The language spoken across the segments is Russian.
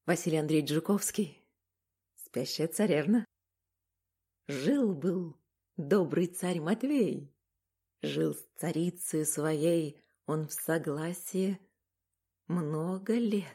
Василий Андреевич Жуковский. Спящая царевна. Жил-был добрый царь Матвей. Жил с царицей своей он в согласии много лет.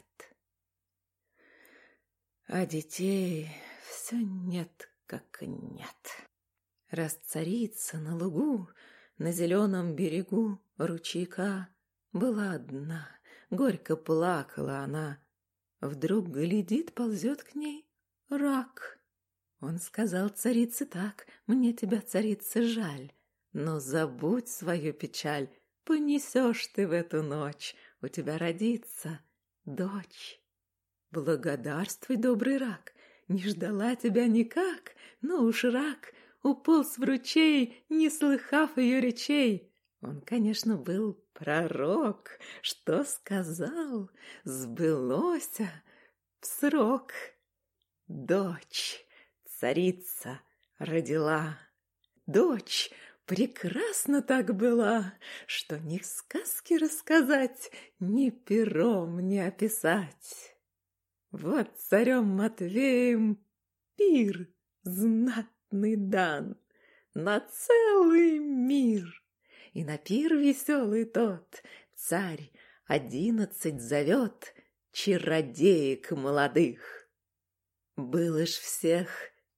А детей все нет как нет. Раз царица на лугу, на зеленом берегу ручейка была одна, горько плакала она. Вдруг глядит, ползет к ней рак. Он сказал царице так: «Мне тебя, царица, жаль, но забудь свою печаль, понесешь ты в эту ночь, у тебя родится дочь». Благодарствуй, добрый рак, не ждала тебя никак, но уж рак уполз в ручей, не слыхав ее речей. Он, конечно, был пророк, что сказал, сбылося в срок. Дочь царица родила. Дочь прекрасна так была, что ни в сказке рассказать, ни пером не описать. Вот царем Матвеем пир знатный дан на целый мир. И на пир веселый тот царь 11 зовет чародеек молодых. Было ж всех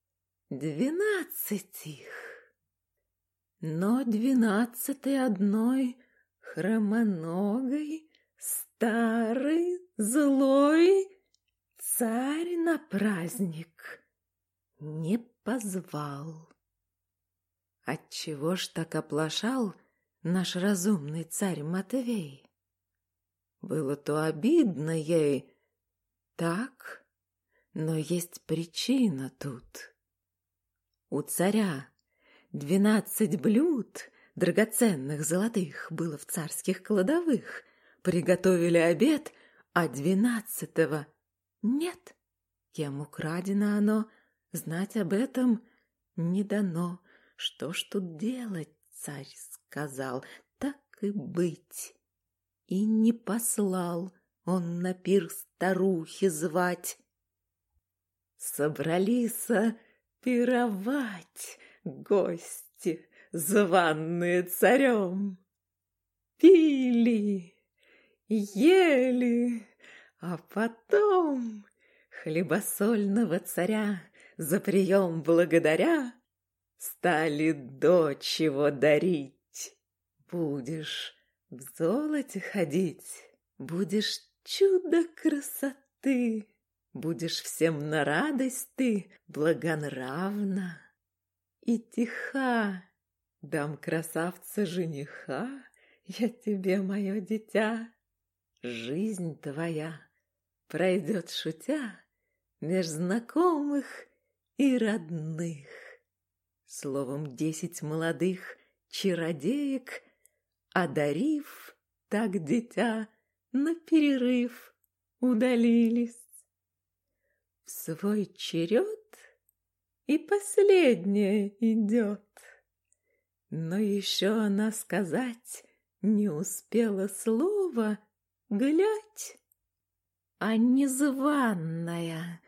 12 их, но 12-й одной хромоногой, старый, злой царь на праздник не позвал. Отчего ж так оплошал наш разумный царь Матвей? Было то обидно ей, так, но есть причина тут. У царя 12 блюд драгоценных золотых было в царских кладовых. Приготовили обед, а 12-го нет. Кем украдено оно, знать об этом не дано. Что ж тут делать, царь сказал, так и быть. И не послал он на пир старухи звать. Собралися пировать гости, званные царем. Пили, ели, а потом хлебосольного царя за прием благодаря стали дочь его дарить. Будешь в золоте ходить, будешь чудо красоты, будешь всем на радость ты благонравна и тиха. Дам красавца жениха я тебе, мое дитя. Жизнь твоя пройдет шутя меж знакомых и родных. Словом, 10 молодых чародеек, одарив так дитя, на перерыв удалились. В свой черед и последняя идет, но еще она сказать не успела слова, глядь, а незваная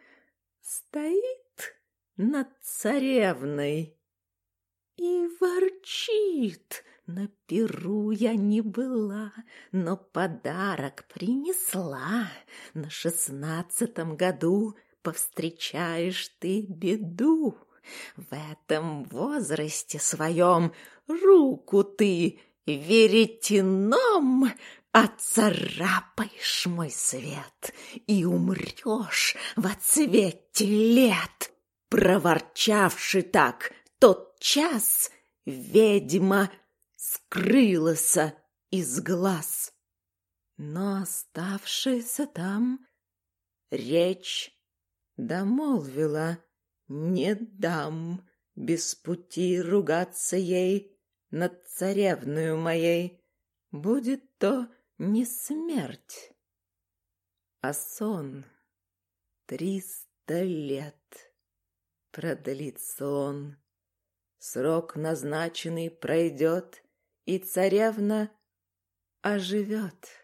стоит над царевной и ворчит: на пиру я не была, но подарок принесла. На 16-м году повстречаешь ты беду. В этом возрасте своем руку ты веретеном отцарапаешь, мой свет, и умрешь во цвете лет. Проворчавши так, тот час ведьма скрылась из глаз. Но оставшаяся там речь домолвила: не дам без пути ругаться ей над царевною моей. Будет то не смерть, а сон. 300 лет продлится он. Срок назначенный пройдет, и царевна оживет.